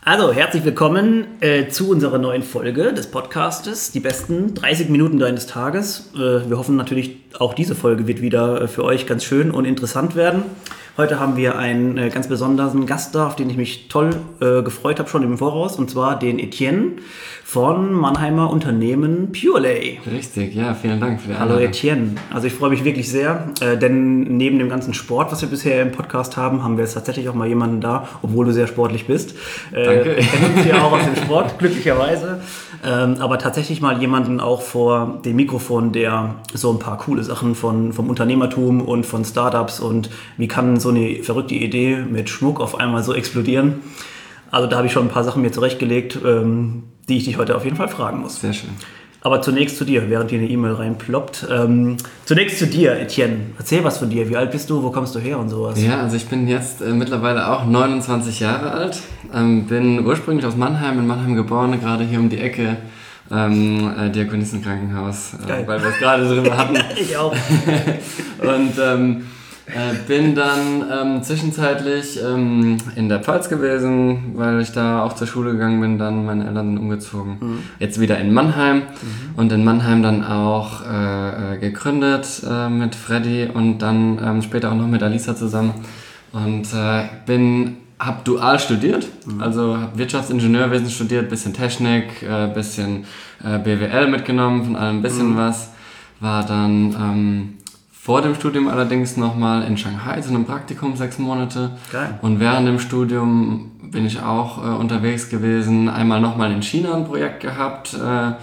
Also, herzlich willkommen zu unserer neuen Folge des Podcastes, die besten 30 Minuten deines Tages. Wir hoffen natürlich, auch diese Folge wird wieder für euch ganz schön und interessant werden. Heute haben wir einen ganz besonderen Gast da, auf den ich mich toll gefreut habe schon im Voraus, und zwar den Etienne von Mannheimer Unternehmen Purelay. Richtig, ja, vielen Dank für die Einladung. Hallo Etienne, also ich freue mich wirklich sehr, denn neben dem ganzen Sport, was wir bisher im Podcast haben wir jetzt tatsächlich auch mal jemanden da, obwohl du sehr sportlich bist. Danke. Wir kennen uns ja auch aus dem Sport, glücklicherweise, aber tatsächlich mal jemanden auch vor dem Mikrofon, der so ein paar coole Sachen vom Unternehmertum und von Startups und wie kann so eine verrückte Idee mit Schmuck auf einmal so explodieren. Also da habe ich schon ein paar Sachen mir zurechtgelegt, die ich dich heute auf jeden Fall fragen muss. Sehr schön. Aber zunächst zu dir, während hier eine E-Mail reinploppt. Zunächst zu dir, Etienne. Erzähl was von dir. Wie alt bist du? Wo kommst du her und sowas? Ja, also ich bin jetzt mittlerweile auch 29 Jahre alt. Bin ursprünglich aus Mannheim, in Mannheim geboren, gerade hier um die Ecke. Diakonissenkrankenhaus, weil wir es gerade drüber hatten. Ich auch. Und bin dann zwischenzeitlich in der Pfalz gewesen, weil ich da auch zur Schule gegangen bin, dann meine Eltern sind umgezogen. Jetzt wieder in Mannheim und in Mannheim dann auch gegründet mit Freddy und dann später auch noch mit Alisa zusammen und habe dual studiert, also habe Wirtschaftsingenieurwesen studiert, bisschen Technik, bisschen BWL mitgenommen, von allem ein bisschen was, war dann vor dem Studium allerdings nochmal in Shanghai zu einem Praktikum 6 Monate. Geil. Und während dem Studium bin ich auch unterwegs gewesen. Einmal nochmal in China ein Projekt gehabt,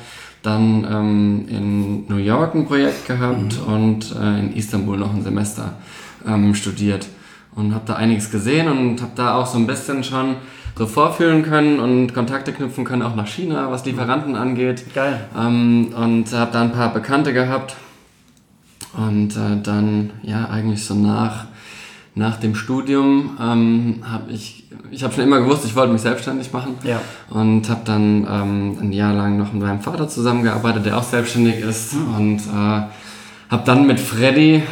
dann in New York ein Projekt gehabt und in Istanbul noch ein Semester studiert. Und habe da einiges gesehen und habe da auch so ein bisschen schon so vorfühlen können und Kontakte knüpfen können, auch nach China, was Lieferanten angeht. Geil. Und habe da ein paar Bekannte gehabt. Und dann, ja, eigentlich so nach dem Studium habe ich habe schon immer gewusst, ich wollte mich selbstständig machen. Ja. Und habe dann ein Jahr lang noch mit meinem Vater zusammengearbeitet, der auch selbstständig ist. Und habe dann mit Freddy,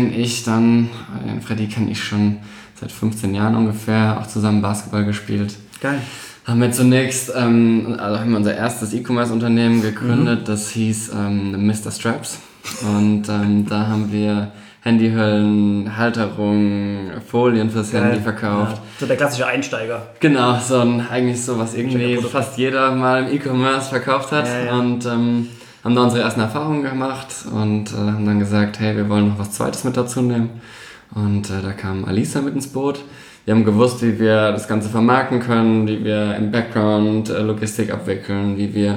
Freddy kenne ich schon seit 15 Jahren ungefähr, auch zusammen Basketball gespielt. Geil. Haben wir zunächst haben wir unser erstes E-Commerce-Unternehmen gegründet, das hieß Mr. Straps. Und da haben wir Handyhüllen, Halterungen, Folien fürs Handy verkauft. Ja, so der klassische Einsteiger. Genau, eigentlich so, was irgendwie fast jeder mal im E-Commerce verkauft hat. Ja. Und haben da unsere ersten Erfahrungen gemacht und haben dann gesagt, hey, wir wollen noch was Zweites mit dazu nehmen. Und da kam Alisa mit ins Boot. Wir haben gewusst, wie wir das Ganze vermarkten können, wie wir im Background Logistik abwickeln, wie wir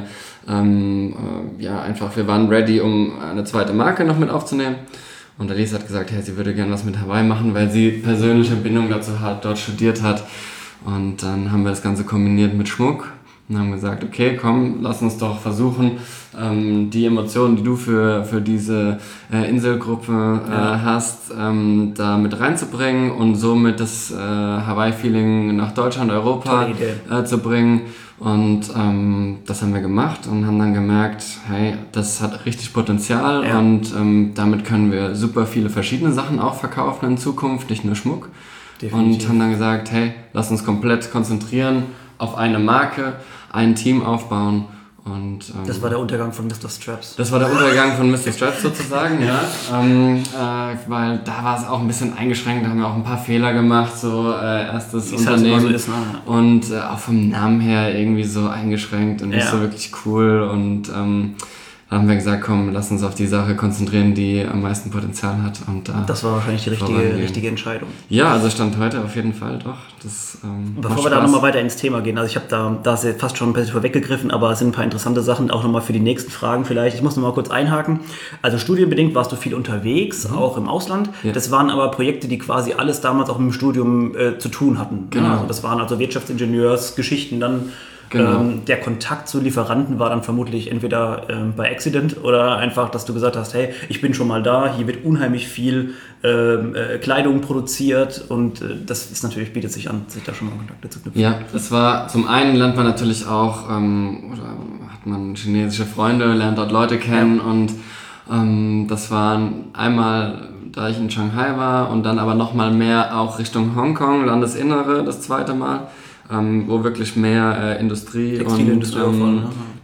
wir waren ready, um eine zweite Marke noch mit aufzunehmen. Und Alisa hat gesagt, hey, sie würde gerne was mit Hawaii machen, weil sie persönliche Bindung dazu hat, dort studiert hat. Und dann haben wir das Ganze kombiniert mit Schmuck und haben gesagt, okay, komm, lass uns doch versuchen, die Emotionen, die du für diese Inselgruppe hast, da mit reinzubringen und somit das Hawaii-Feeling nach Deutschland, Europa zu bringen. Und das haben wir gemacht und haben dann gemerkt, hey, das hat richtig Potenzial und damit können wir super viele verschiedene Sachen auch verkaufen in Zukunft, nicht nur Schmuck. Definitiv. Und haben dann gesagt, hey, lass uns komplett konzentrieren auf eine Marke, ein Team aufbauen. Und, das war der Untergang von Mr. Straps. Das war der Untergang von Mr. Straps sozusagen, ja. Weil da war es auch ein bisschen eingeschränkt, da haben wir auch ein paar Fehler gemacht, so erstes Unternehmen. Halt so ist, ne? Und auch vom Namen her irgendwie so eingeschränkt und nicht so wirklich cool. Und da haben wir gesagt, komm, lass uns auf die Sache konzentrieren, die am meisten Potenzial hat. Und das war wahrscheinlich die richtige Entscheidung. Ja, also Stand heute auf jeden Fall doch. Bevor wir da nochmal weiter ins Thema gehen, also ich habe da ist fast schon ein bisschen vorweggegriffen, aber es sind ein paar interessante Sachen, auch nochmal für die nächsten Fragen vielleicht. Ich muss nochmal kurz einhaken. Also studienbedingt warst du viel unterwegs, auch im Ausland. Ja. Das waren aber Projekte, die quasi alles damals auch mit dem Studium zu tun hatten. Genau. Also das waren also Wirtschaftsingenieursgeschichten dann. Genau. Der Kontakt zu Lieferanten war dann vermutlich entweder bei Accident oder einfach, dass du gesagt hast, hey, ich bin schon mal da, hier wird unheimlich viel Kleidung produziert und das ist natürlich, bietet sich an, sich da schon mal Kontakte zu knüpfen. Ja, das war, zum einen lernt man natürlich auch, oder hat man chinesische Freunde, lernt dort Leute kennen und das waren einmal, da ich in Shanghai war und dann aber nochmal mehr auch Richtung Hongkong, Landesinnere, das zweite Mal. wo wirklich mehr Industrie Textilindustrie und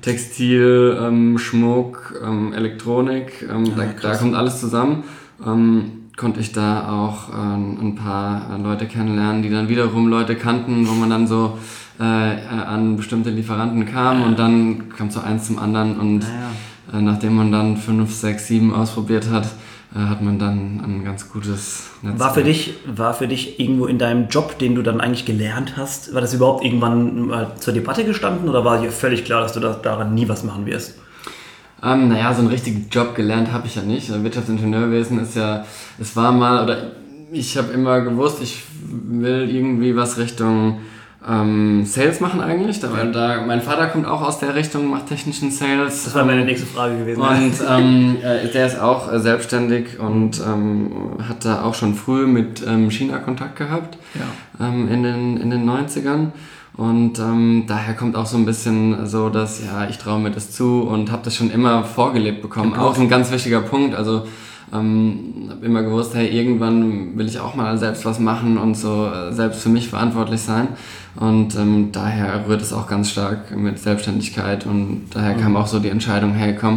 Textil, Schmuck, Elektronik, da kommt alles zusammen. Konnte ich da auch ein paar Leute kennenlernen, die dann wiederum Leute kannten, wo man dann so an bestimmte Lieferanten kam und dann kam so eins zum anderen und nachdem man dann 5, 6, 7 ausprobiert hat, hat man dann ein ganz gutes Netzwerk. War für dich irgendwo in deinem Job, den du dann eigentlich gelernt hast, war das überhaupt irgendwann mal zur Debatte gestanden oder war dir völlig klar, dass du daran nie was machen wirst? So einen richtigen Job gelernt habe ich ja nicht. Wirtschaftsingenieurwesen ist ja, es war mal, oder ich habe immer gewusst, ich will irgendwie was Richtung Sales machen eigentlich, weil mein Vater kommt auch aus der Richtung, macht technischen Sales. Das war meine nächste Frage gewesen. Und der ist auch selbstständig und hat da auch schon früh mit China Kontakt gehabt, in den 90ern. Und daher kommt auch so ein bisschen so, dass ich traue mir das zu und habe das schon immer vorgelebt bekommen. Auch ein ganz wichtiger Punkt, also habe immer gewusst, hey, irgendwann will ich auch mal selbst was machen und so selbst für mich verantwortlich sein. Und daher rührt es auch ganz stark mit Selbstständigkeit und daher kam auch so die Entscheidung, hey komm,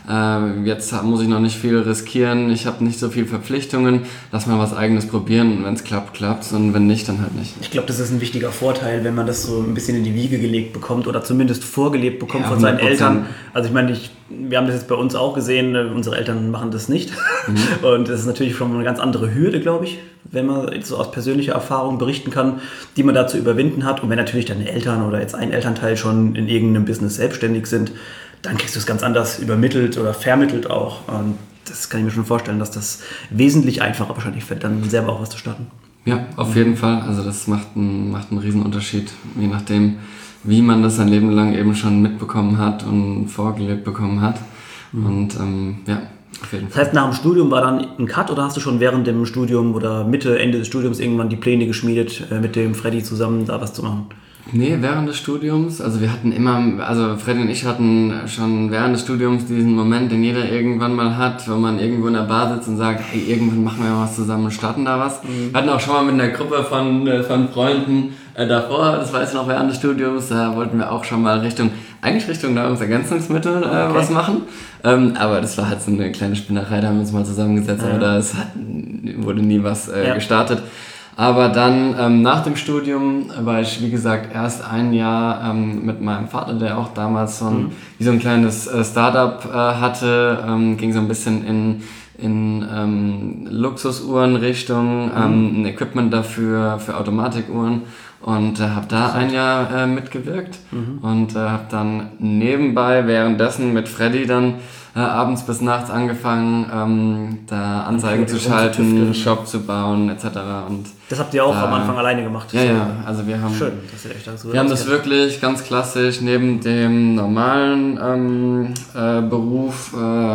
jetzt muss ich noch nicht viel riskieren, ich habe nicht so viele Verpflichtungen, lass mal was Eigenes probieren und wenn es klappt, klappt's und wenn nicht, dann halt nicht. Ich glaube, das ist ein wichtiger Vorteil, wenn man das so ein bisschen in die Wiege gelegt bekommt oder zumindest vorgelebt bekommt von seinen 100%. Eltern. Also ich meine, wir haben das jetzt bei uns auch gesehen, unsere Eltern machen das nicht und das ist natürlich schon eine ganz andere Hürde, glaube ich, wenn man jetzt so aus persönlicher Erfahrung berichten kann, die man da zu überwinden hat und wenn natürlich deine Eltern oder jetzt ein Elternteil schon in irgendeinem Business selbstständig sind, dann kriegst du es ganz anders übermittelt oder vermittelt auch. Und das kann ich mir schon vorstellen, dass das wesentlich einfacher wahrscheinlich fällt, dann selber auch was zu starten. Ja, auf jeden Fall. Also das macht einen riesen Unterschied, je nachdem, wie man das sein Leben lang eben schon mitbekommen hat und vorgelebt bekommen hat. Und auf jeden Fall. Das heißt, nach dem Studium war dann ein Cut oder hast du schon während dem Studium oder Ende des Studiums irgendwann die Pläne geschmiedet, mit dem Freddy zusammen da was zu machen? Nee, während des Studiums. Also Freddy und ich hatten schon während des Studiums diesen Moment, den jeder irgendwann mal hat, wo man irgendwo in der Bar sitzt und sagt, hey, irgendwann machen wir mal was zusammen und starten da was. Wir hatten auch schon mal mit einer Gruppe von Freunden davor, das war jetzt noch während des Studiums, da wollten wir auch schon mal Richtung Nahrungsergänzungsmittel was machen. Aber das war halt so eine kleine Spinnerei, da haben wir uns mal zusammengesetzt, aber wurde nie was gestartet. Aber dann nach dem Studium war ich, wie gesagt, erst ein Jahr mit meinem Vater, der auch damals so ein kleines Startup hatte, ging so ein bisschen in Luxusuhren-Richtung, ein Equipment dafür für Automatikuhren und habe da ein Jahr mitgewirkt und habe dann nebenbei währenddessen mit Freddy dann abends bis nachts angefangen, da Anzeigen zu schalten, Shop zu bauen etc. Und das habt ihr auch am Anfang alleine gemacht? Ja, also wir haben, schön, dass ihr echt so wir haben das wirklich ganz klassisch neben dem normalen Beruf,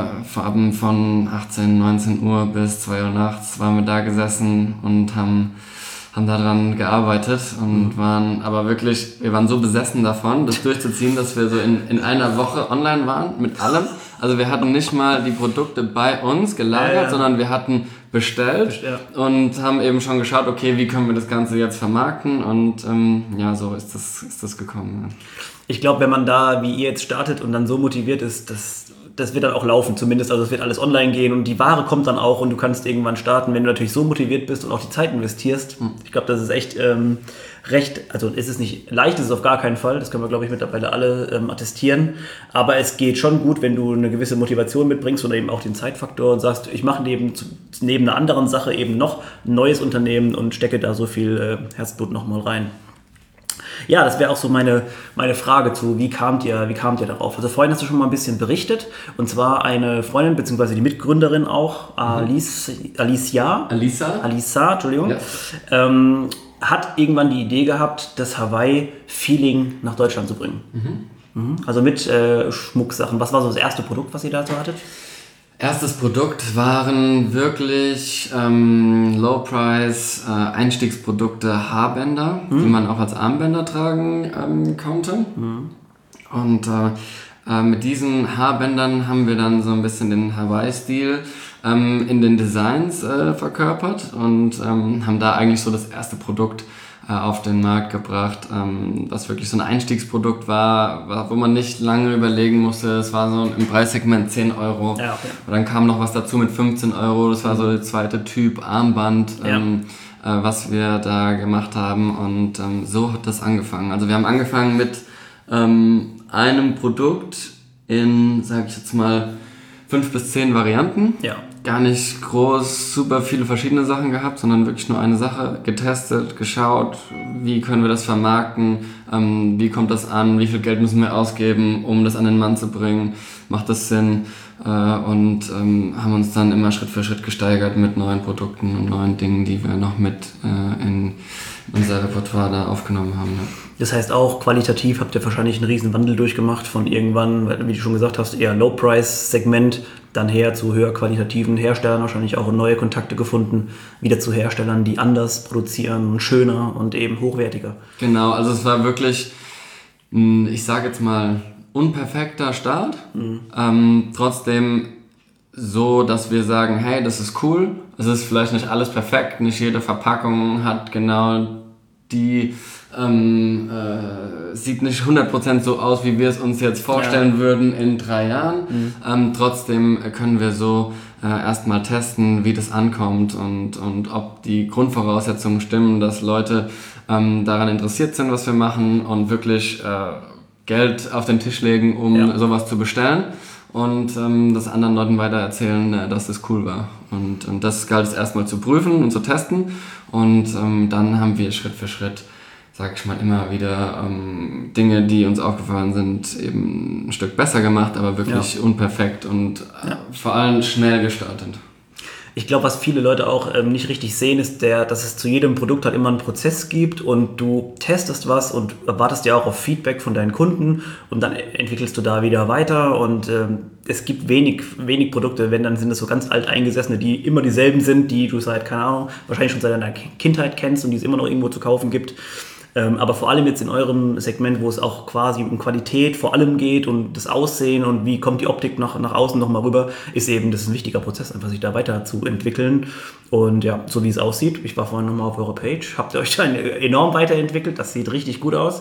von 18, 19 Uhr bis 2 Uhr nachts waren wir da gesessen und haben daran gearbeitet und wir waren so besessen davon, das durchzuziehen, dass wir so in einer Woche online waren mit allem. Also wir hatten nicht mal die Produkte bei uns gelagert, sondern wir hatten bestellt und haben eben schon geschaut, okay, wie können wir das Ganze jetzt vermarkten und so ist das gekommen. Ja. Ich glaube, wenn man da wie ihr jetzt startet und dann so motiviert ist, das wird dann auch laufen zumindest, also es wird alles online gehen und die Ware kommt dann auch und du kannst irgendwann starten, wenn du natürlich so motiviert bist und auch die Zeit investierst. Ich glaube, das ist echt also ist es nicht leicht, ist es auf gar keinen Fall, das können wir, glaube ich, mittlerweile alle attestieren, aber es geht schon gut, wenn du eine gewisse Motivation mitbringst oder eben auch den Zeitfaktor und sagst, ich mache neben einer anderen Sache eben noch ein neues Unternehmen und stecke da so viel Herzblut nochmal rein. Ja, das wäre auch so meine Frage zu, wie kamt ihr darauf? Also vorhin hast du schon mal ein bisschen berichtet und zwar eine Freundin, beziehungsweise die Mitgründerin auch, Alisa, Entschuldigung, hat irgendwann die Idee gehabt, das Hawaii-Feeling nach Deutschland zu bringen. Also mit Schmucksachen. Was war so das erste Produkt, was ihr dazu hattet? Erstes Produkt waren wirklich Low-Price Einstiegsprodukte, Haarbänder, die man auch als Armbänder tragen konnte. Und mit diesen Haarbändern haben wir dann so ein bisschen den Hawaii-Stil in den Designs verkörpert und haben da eigentlich so das erste Produkt auf den Markt gebracht, was wirklich so ein Einstiegsprodukt war, wo man nicht lange überlegen musste. Es war so im Preissegment 10 Euro. Ja, okay. Und dann kam noch was dazu mit 15 Euro. Das war so der zweite Typ Armband, was wir da gemacht haben. Und so hat das angefangen. Also wir haben angefangen mit einem Produkt in, sag ich jetzt mal, 5 bis 10 Varianten. Ja. Gar nicht groß, super viele verschiedene Sachen gehabt, sondern wirklich nur eine Sache getestet, geschaut, wie können wir das vermarkten, wie kommt das an, wie viel Geld müssen wir ausgeben, um das an den Mann zu bringen, macht das Sinn, und haben uns dann immer Schritt für Schritt gesteigert mit neuen Produkten und neuen Dingen, die wir noch mit in unser Repertoire da aufgenommen haben. Ja. Das heißt auch, qualitativ habt ihr wahrscheinlich einen riesen Wandel durchgemacht von irgendwann, wie du schon gesagt hast, eher Low-Price-Segment, dann her zu höher qualitativen Herstellern, wahrscheinlich auch neue Kontakte gefunden, wieder zu Herstellern, die anders produzieren, schöner und eben hochwertiger. Genau, also es war wirklich, ich sage jetzt mal, unperfekter Start, trotzdem so, dass wir sagen, hey, das ist cool, es ist vielleicht nicht alles perfekt, nicht jede Verpackung hat genau die, sieht nicht 100% so aus, wie wir es uns jetzt vorstellen würden in 3 Jahren. Trotzdem können wir so erstmal testen, wie das ankommt und ob die Grundvoraussetzungen stimmen, dass Leute daran interessiert sind, was wir machen und wirklich Geld auf den Tisch legen, um sowas zu bestellen. Und das anderen Leuten weiter erzählen, dass das cool war. Und das galt es erstmal zu prüfen und zu testen. Und dann haben wir Schritt für Schritt, sag ich mal, immer wieder Dinge, die uns aufgefallen sind, eben ein Stück besser gemacht, aber wirklich unperfekt und vor allem schnell gestartet. Ich glaube, was viele Leute auch nicht richtig sehen, ist, dass es zu jedem Produkt halt immer einen Prozess gibt und du testest was und wartest ja auch auf Feedback von deinen Kunden und dann entwickelst du da wieder weiter und es gibt wenig Produkte, wenn, dann sind es so ganz alteingesessene, die immer dieselben sind, die du seit, keine Ahnung, wahrscheinlich schon seit deiner Kindheit kennst und die es immer noch irgendwo zu kaufen gibt. Aber vor allem jetzt in eurem Segment, wo es auch quasi um Qualität vor allem geht und das Aussehen und wie kommt die Optik nach außen nochmal rüber, ist eben, das ist ein wichtiger Prozess, einfach sich da weiterzuentwickeln. Und ja, so wie es aussieht, ich war vorhin nochmal auf eurer Page, habt ihr euch da enorm weiterentwickelt, das sieht richtig gut aus.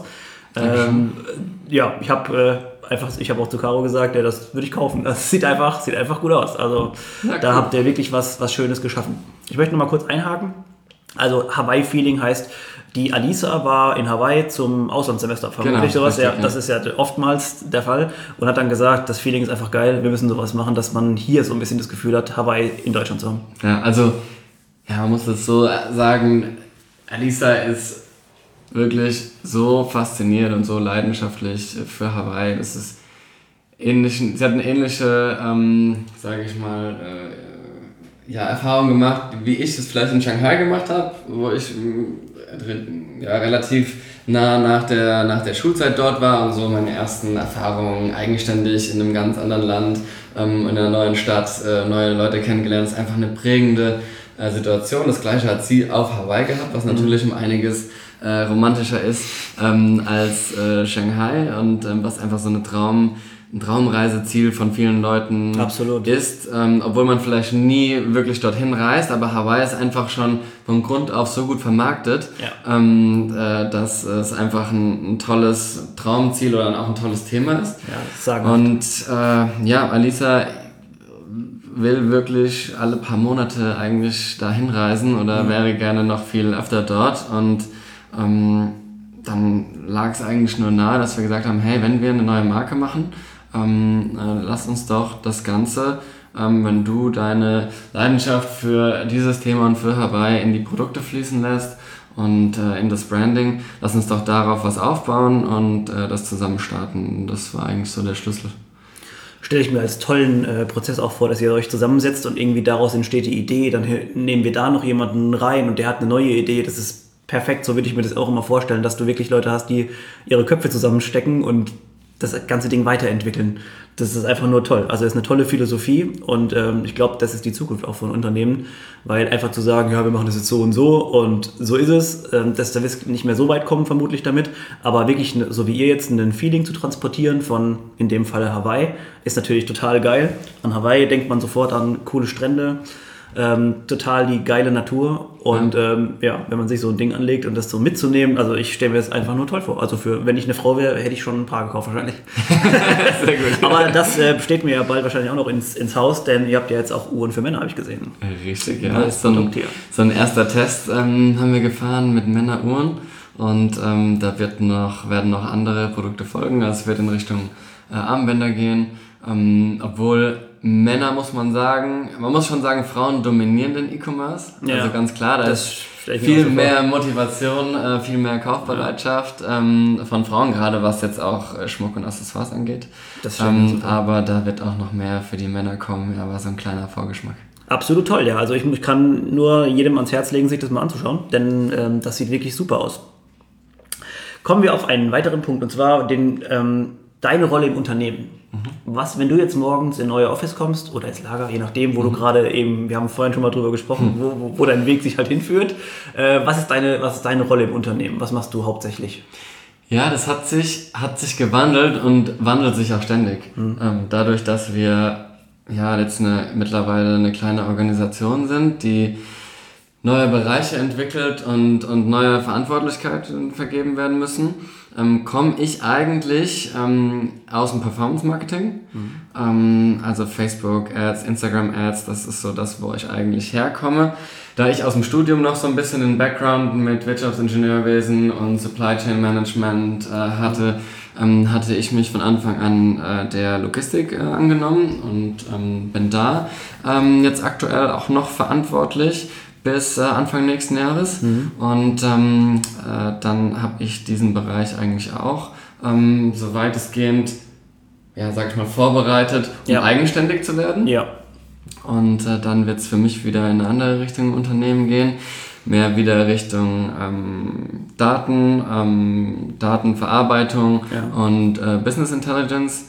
Ich habe auch zu Caro gesagt, das würde ich kaufen. Das sieht einfach gut aus. Also da habt ihr wirklich was Schönes geschaffen. Ich möchte nochmal kurz einhaken. Also Hawaii-Feeling heißt, die Alisa war in Hawaii zum Auslandssemester, vermutlich sowas. Ja, das ist ja oftmals der Fall. Und hat dann gesagt, das Feeling ist einfach geil, wir müssen sowas machen, dass man hier so ein bisschen das Gefühl hat, Hawaii in Deutschland zu haben. Ja, also, man muss das so sagen, Alisa ist wirklich so fasziniert und so leidenschaftlich für Hawaii. Das ist ähnlich, sie hat eine ähnliche, sage ich mal, Erfahrung gemacht, wie ich es vielleicht in Shanghai gemacht habe, wo ich relativ nah nach der Schulzeit dort war und so meine ersten Erfahrungen eigenständig in einem ganz anderen Land, in einer neuen Stadt, neue Leute kennengelernt. Das ist einfach eine prägende Situation. Das Gleiche hat sie auf Hawaii gehabt, was natürlich um einiges romantischer ist als Shanghai und was einfach so ein Traumreiseziel von vielen Leuten Absolut. Ist, obwohl man vielleicht nie wirklich dorthin reist, aber Hawaii ist einfach schon von Grund auf so gut vermarktet, dass es einfach ein tolles Traumziel oder auch ein tolles Thema ist. Ja, sagenhaft. Und Alisa will wirklich alle paar Monate eigentlich dahin reisen oder wäre gerne noch viel öfter dort und dann lag es eigentlich nur nahe, dass wir gesagt haben, hey, wenn wir eine neue Marke machen, lass uns doch das Ganze, wenn du deine Leidenschaft für dieses Thema und für Hawaii in die Produkte fließen lässt und in das Branding, lass uns doch darauf was aufbauen und das zusammen starten. Das war eigentlich so der Schlüssel. Stelle ich mir als tollen Prozess auch vor, dass ihr euch zusammensetzt und irgendwie daraus entsteht die Idee, dann nehmen wir da noch jemanden rein und der hat eine neue Idee, das ist perfekt, so würde ich mir das auch immer vorstellen, dass du wirklich Leute hast, die ihre Köpfe zusammenstecken und das ganze Ding weiterentwickeln. Das ist einfach nur toll. Also es ist eine tolle Philosophie und ich glaube, das ist die Zukunft auch von Unternehmen, weil einfach zu sagen, ja, wir machen das jetzt so und so ist es, dass da wir nicht mehr so weit kommen vermutlich damit, aber wirklich, so wie ihr jetzt, ein Feeling zu transportieren von, in dem Fall Hawaii, ist natürlich total geil. An Hawaii denkt man sofort an coole Strände, Total die geile Natur und wenn man sich so ein Ding anlegt und das so mitzunehmen, also ich stelle mir das einfach nur toll vor. Also wenn ich eine Frau wäre, hätte ich schon ein Paar gekauft wahrscheinlich. Sehr gut. Aber das steht mir ja bald wahrscheinlich auch noch ins Haus, denn ihr habt ja jetzt auch Uhren für Männer, habe ich gesehen. Richtig, ja. Das ist so ein erster Test haben wir gefahren mit Männeruhren und da werden noch andere Produkte folgen. Also es wird in Richtung Armbänder gehen, obwohl Männer muss man muss schon sagen, Frauen dominieren den E-Commerce. Ja, also ganz klar, da ist viel mehr Motivation, viel mehr Kaufbereitschaft von Frauen, gerade was jetzt auch Schmuck und Accessoires angeht. Das aber da wird auch noch mehr für die Männer kommen, aber so ein kleiner Vorgeschmack. Absolut toll, ja. Also ich kann nur jedem ans Herz legen, sich das mal anzuschauen, denn das sieht wirklich super aus. Kommen wir auf einen weiteren Punkt, und zwar deine Rolle im Unternehmen. Was, wenn du jetzt morgens in euer Office kommst oder ins Lager, je nachdem, wo du gerade eben, wir haben vorhin schon mal drüber gesprochen, wo dein Weg sich halt hinführt. Was ist deine Rolle im Unternehmen? Was machst du hauptsächlich? Ja, das hat sich gewandelt und wandelt sich auch ständig. Dadurch, dass wir jetzt mittlerweile eine kleine Organisation sind, die neue Bereiche entwickelt und neue Verantwortlichkeiten vergeben werden müssen, komme ich eigentlich aus dem Performance-Marketing. Also Facebook-Ads, Instagram-Ads, das ist so das, wo ich eigentlich herkomme. Da ich aus dem Studium noch so ein bisschen den Background mit Wirtschaftsingenieurwesen und Supply Chain Management hatte ich mich von Anfang an der Logistik angenommen und bin da jetzt aktuell auch noch verantwortlich bis Anfang nächsten Jahres. Und dann habe ich diesen Bereich eigentlich auch so weitestgehend, vorbereitet, um eigenständig zu werden. Ja. Und dann wird es für mich wieder in eine andere Richtung im Unternehmen gehen. Mehr wieder Richtung Datenverarbeitung und Business Intelligence.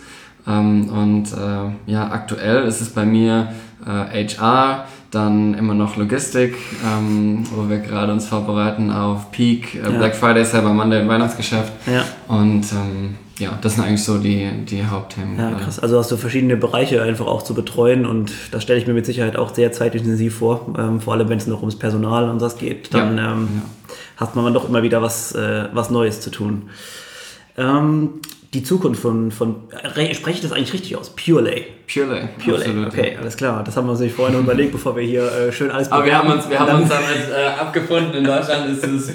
Aktuell ist es bei mir HR, dann immer noch Logistik, wo wir gerade uns vorbereiten auf Peak, Black Friday, Cyber Monday und Weihnachtsgeschäft. Ja. Und das sind eigentlich so die Hauptthemen. Ja, krass. Also hast du verschiedene Bereiche einfach auch zu betreuen und das stelle ich mir mit Sicherheit auch sehr zeitintensiv vor. Vor allem, wenn es noch ums Personal und das geht, dann hat man doch immer wieder was Neues zu tun. Die Zukunft von spreche ich das eigentlich richtig aus? Purelay. Purelay, okay, alles klar. Das haben wir uns nicht vorher noch überlegt, bevor wir hier schön alles bewerben. Aber wir haben uns damit abgefunden. In Deutschland ist es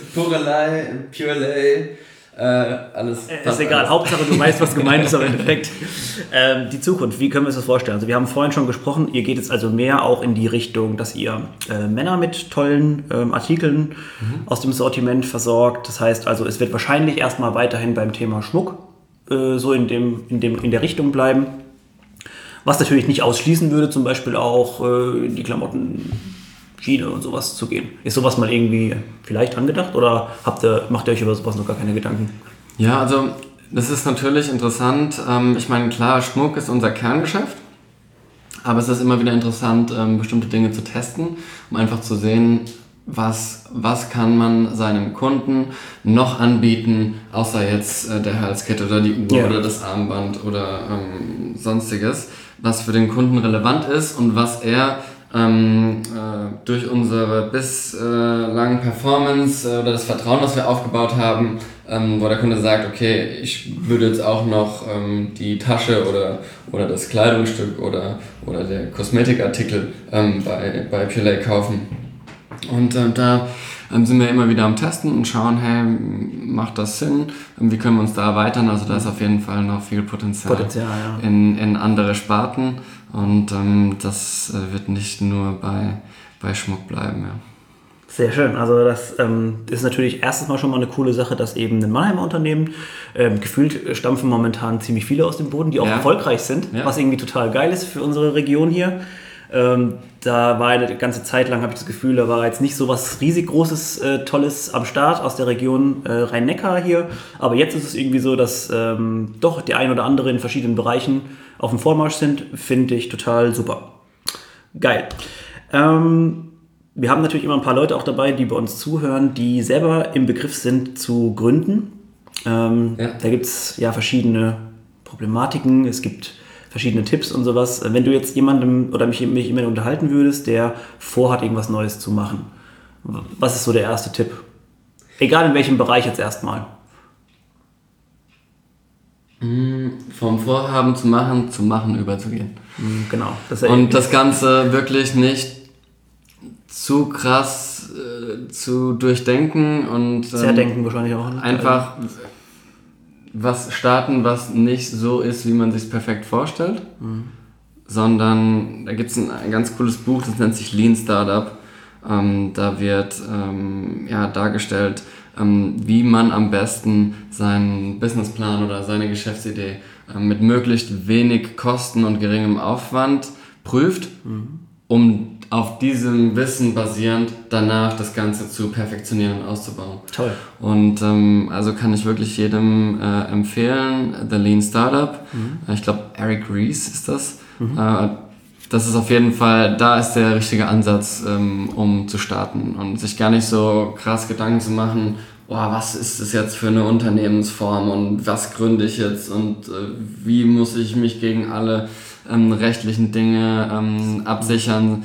Purelay, alles. Ist egal, Hauptsache du weißt, was gemeint ist, aber im Endeffekt. Die Zukunft, wie können wir uns das vorstellen? Also wir haben vorhin schon gesprochen, ihr geht jetzt also mehr auch in die Richtung, dass ihr Männer mit tollen Artikeln aus dem Sortiment versorgt. Das heißt also, es wird wahrscheinlich erstmal weiterhin beim Thema Schmuck so in der Richtung bleiben. Was natürlich nicht ausschließen würde, zum Beispiel auch die Klamottenschiene und sowas zu gehen. Ist sowas mal irgendwie vielleicht angedacht oder macht ihr euch über sowas noch gar keine Gedanken? Ja, also das ist natürlich interessant. Ich meine, klar, Schmuck ist unser Kerngeschäft, aber es ist immer wieder interessant, bestimmte Dinge zu testen, um einfach zu sehen, was kann man seinem Kunden noch anbieten, außer jetzt der Halskette oder die Uhr oder das Armband oder sonstiges, was für den Kunden relevant ist und was er durch unsere bislang Performance oder das Vertrauen, das wir aufgebaut haben, wo der Kunde sagt, okay, ich würde jetzt auch noch die Tasche oder das Kleidungsstück oder der Kosmetikartikel bei Purelay kaufen. Und da sind wir immer wieder am Testen und schauen, hey, macht das Sinn? Wie können wir uns da erweitern? Also da ist auf jeden Fall noch viel Potenzial in andere Sparten und das wird nicht nur bei Schmuck bleiben. Ja. Sehr schön. Also das ist natürlich erstens mal schon mal eine coole Sache, dass eben ein Mannheimer Unternehmen, gefühlt stampfen momentan ziemlich viele aus dem Boden, die auch erfolgreich sind, was irgendwie total geil ist für unsere Region hier. Da war eine ganze Zeit lang, habe ich das Gefühl, da war jetzt nicht so was riesig Großes, Tolles am Start aus der Region Rhein-Neckar hier. Aber jetzt ist es irgendwie so, dass doch die ein oder andere in verschiedenen Bereichen auf dem Vormarsch sind. Finde ich total super. Geil. Wir haben natürlich immer ein paar Leute auch dabei, die bei uns zuhören, die selber im Begriff sind zu gründen. Da gibt es ja verschiedene Problematiken. Es gibt verschiedene Tipps und sowas. Wenn du jetzt jemandem oder mich jemandem unterhalten würdest, der vorhat, irgendwas Neues zu machen, was ist so der erste Tipp? Egal in welchem Bereich jetzt erstmal. Vom Vorhaben zu machen überzugehen. Genau. Und das Ganze wirklich nicht zu krass zu durchdenken und Zerdenken wahrscheinlich auch. Ne? Einfach was starten, was nicht so ist, wie man sich perfekt vorstellt, sondern da gibt es ein ganz cooles Buch, das nennt sich Lean Startup. Da wird dargestellt, wie man am besten seinen Businessplan oder seine Geschäftsidee mit möglichst wenig Kosten und geringem Aufwand prüft, um auf diesem Wissen basierend danach das Ganze zu perfektionieren und auszubauen. Toll. Und also kann ich wirklich jedem empfehlen, The Lean Startup. Ich glaube, Eric Ries ist das. Das ist auf jeden Fall, da ist der richtige Ansatz, um zu starten und sich gar nicht so krass Gedanken zu machen, was ist das jetzt für eine Unternehmensform und was gründe ich jetzt und wie muss ich mich gegen alle rechtlichen Dinge absichern.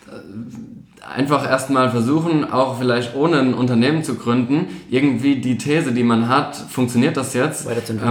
Einfach erstmal versuchen, auch vielleicht ohne ein Unternehmen zu gründen, irgendwie die These, die man hat, funktioniert das jetzt,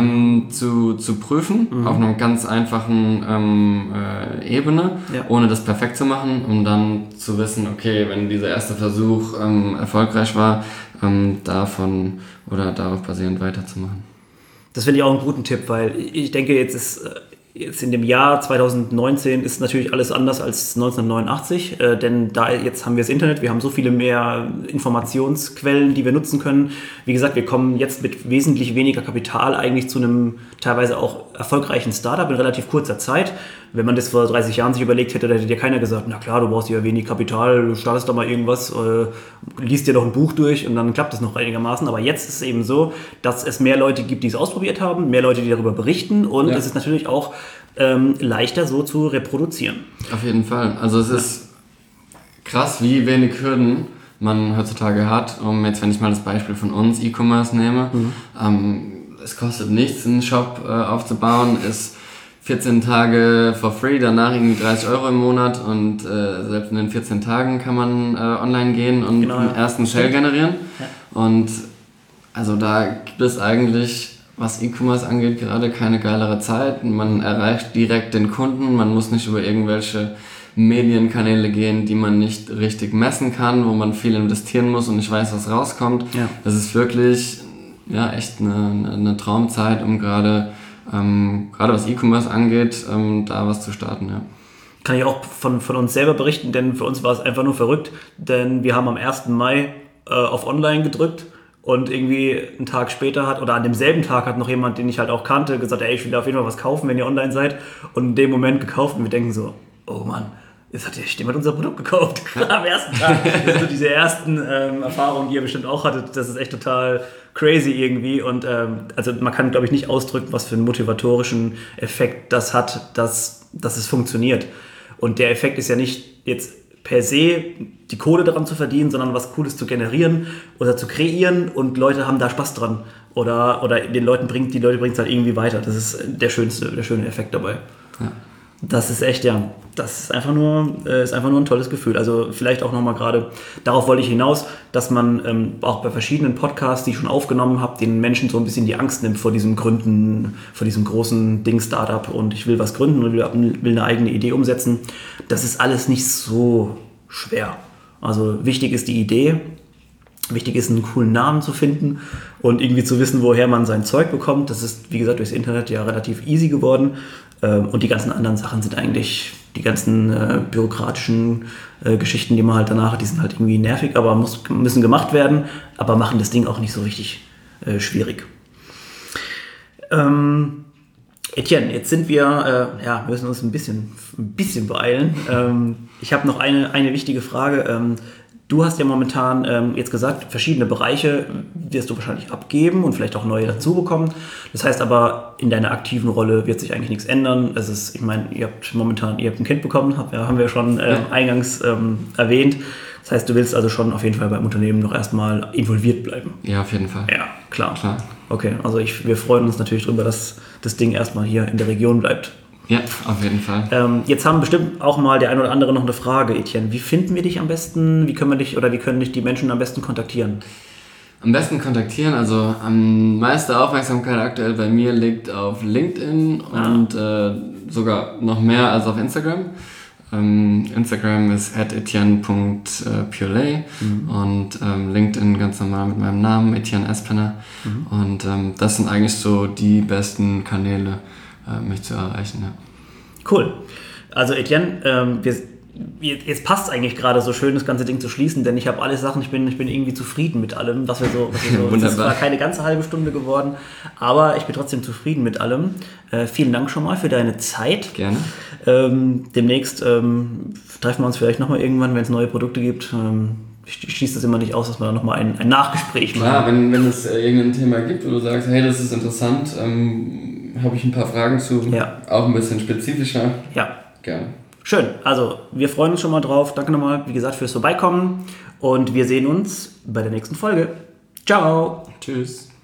zu prüfen, auf einer ganz einfachen Ebene, ohne das perfekt zu machen, um dann zu wissen, okay, wenn dieser erste Versuch erfolgreich war, davon oder darauf basierend weiterzumachen. Das finde ich auch einen guten Tipp, weil ich denke, jetzt in dem Jahr 2019 ist natürlich alles anders als 1989, denn jetzt haben wir das Internet, wir haben so viele mehr Informationsquellen, die wir nutzen können. Wie gesagt, wir kommen jetzt mit wesentlich weniger Kapital eigentlich zu einem teilweise auch erfolgreichen Startup in relativ kurzer Zeit. Wenn man das vor 30 Jahren sich überlegt hätte, dann hätte dir keiner gesagt, na klar, du brauchst ja wenig Kapital, du startest doch mal irgendwas, liest dir doch ein Buch durch und dann klappt es noch einigermaßen. Aber jetzt ist es eben so, dass es mehr Leute gibt, die es ausprobiert haben, mehr Leute, die darüber berichten und es ist natürlich auch leichter so zu reproduzieren. Auf jeden Fall. Also es ist krass, wie wenig Hürden man heutzutage hat. Jetzt, wenn ich mal das Beispiel von uns, E-Commerce nehme, es kostet nichts, einen Shop aufzubauen, ist 14 Tage for free, danach irgendwie 30 € im Monat und selbst in den 14 Tagen kann man online gehen und einen ersten Shell generieren. Ja. Und also da gibt es eigentlich, was E-Commerce angeht, gerade keine geilere Zeit. Man erreicht direkt den Kunden, man muss nicht über irgendwelche Medienkanäle gehen, die man nicht richtig messen kann, wo man viel investieren muss und nicht weiß, was rauskommt. Ja. Das ist wirklich echt eine Traumzeit, um gerade was E-Commerce angeht, da was zu starten. Ja. Kann ich auch von uns selber berichten, denn für uns war es einfach nur verrückt, denn wir haben am 1. Mai auf Online gedrückt. Und irgendwie einen Tag später oder an demselben Tag hat noch jemand, den ich halt auch kannte, gesagt, ey, ich will auf jeden Fall was kaufen, wenn ihr online seid. Und in dem Moment gekauft und wir denken so, oh Mann, jetzt hat jemand unser Produkt gekauft. Am ersten Tag. Das sind so diese ersten Erfahrungen, die ihr bestimmt auch hattet. Das ist echt total crazy irgendwie. Und also man kann, glaube ich, nicht ausdrücken, was für einen motivatorischen Effekt das hat, dass es funktioniert. Und der Effekt ist ja nicht jetzt per se die Kohle daran zu verdienen, sondern was Cooles zu generieren oder zu kreieren und Leute haben da Spaß dran oder die Leute bringt es halt irgendwie weiter. Das ist der schöne Effekt dabei. Ja. Das ist echt, das ist einfach nur ein tolles Gefühl. Also vielleicht auch nochmal gerade, darauf wollte ich hinaus, dass man auch bei verschiedenen Podcasts, die ich schon aufgenommen habe, den Menschen so ein bisschen die Angst nimmt vor diesem Gründen, vor diesem großen Ding Startup und ich will was gründen und will eine eigene Idee umsetzen. Das ist alles nicht so schwer. Also wichtig ist die Idee, wichtig ist einen coolen Namen zu finden und irgendwie zu wissen, woher man sein Zeug bekommt. Das ist, wie gesagt, durchs Internet ja relativ easy geworden. Und die ganzen anderen Sachen sind eigentlich, die ganzen bürokratischen Geschichten, die man halt danach hat, die sind halt irgendwie nervig, aber müssen gemacht werden, aber machen das Ding auch nicht so richtig schwierig. Etienne, jetzt sind wir, müssen uns ein bisschen beeilen. Ich habe noch eine wichtige Frage. Du hast ja momentan jetzt gesagt, verschiedene Bereiche wirst du wahrscheinlich abgeben und vielleicht auch neue dazu bekommen. Das heißt aber, in deiner aktiven Rolle wird sich eigentlich nichts ändern. Ich meine, ihr habt ein Kind bekommen, haben wir schon eingangs erwähnt. Das heißt, du willst also schon auf jeden Fall beim Unternehmen noch erstmal involviert bleiben. Ja, auf jeden Fall. Ja, klar. Okay, also wir freuen uns natürlich darüber, dass das Ding erstmal hier in der Region bleibt. Ja, auf jeden Fall. Jetzt haben bestimmt auch mal der ein oder andere noch eine Frage, Etienne. Wie finden wir dich am besten? Wie können dich die Menschen am besten kontaktieren? Am besten kontaktieren, also am meiste Aufmerksamkeit aktuell bei mir liegt auf LinkedIn und sogar noch mehr als auf Instagram. Instagram ist @etienne.purelay und LinkedIn ganz normal mit meinem Namen, Etienne Espener. Und das sind eigentlich so die besten Kanäle, mich zu erreichen. Ja. Cool. Also Etienne, jetzt passt es eigentlich gerade so schön, das ganze Ding zu schließen, denn ich habe alle Sachen, ich bin irgendwie zufrieden mit allem, was wir so es ist zwar keine ganze halbe Stunde geworden, aber ich bin trotzdem zufrieden mit allem. Vielen Dank schon mal für deine Zeit. Gerne. Demnächst treffen wir uns vielleicht nochmal irgendwann, wenn es neue Produkte gibt. Ich schließe das immer nicht aus, dass wir da nochmal ein Nachgespräch machen. Klar, wenn es irgendein Thema gibt, wo du sagst, hey, das ist interessant, habe ich ein paar Fragen zu, auch ein bisschen spezifischer. Ja. Gerne. Schön, also wir freuen uns schon mal drauf. Danke nochmal, wie gesagt, fürs Vorbeikommen und wir sehen uns bei der nächsten Folge. Ciao. Tschüss.